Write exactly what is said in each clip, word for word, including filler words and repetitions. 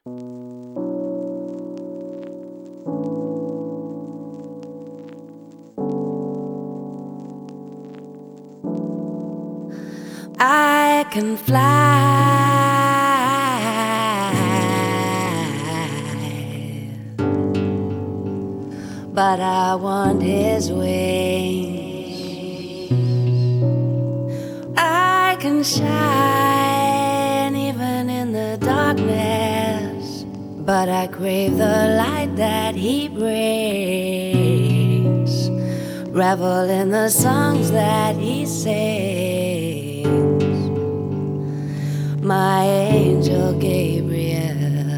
I can fly, but I want his wings. I can shine even in the darkness, but I crave the light that he brings. Revel in the songs that he sings. My angel Gabriel.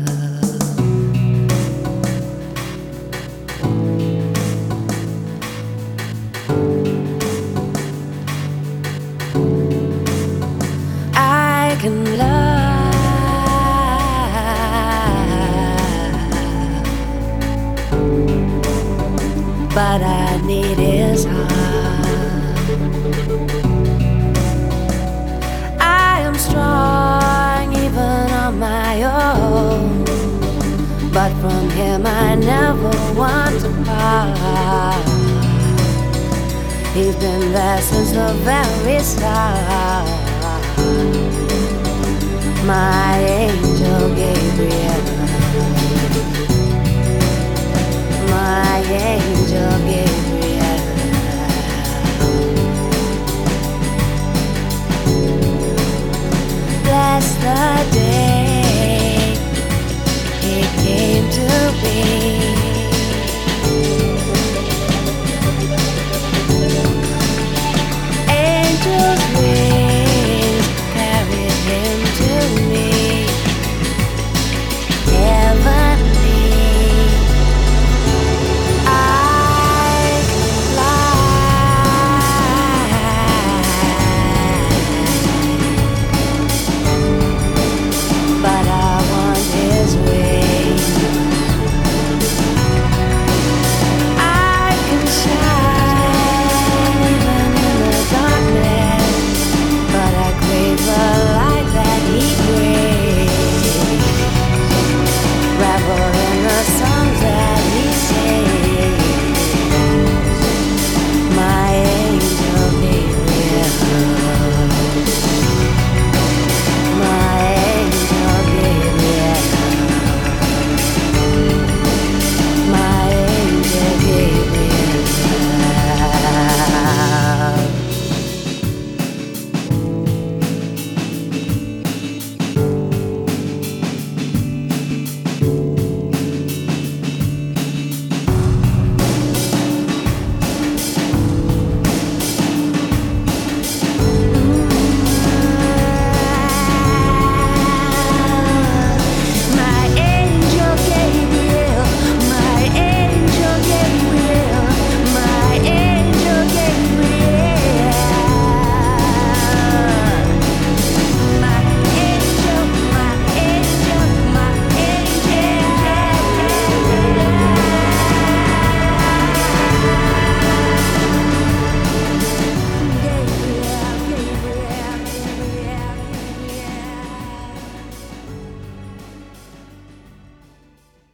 I can love, but I need his heart. I am strong even on my own, but from him I never want to part. He's been there since the very start. My angel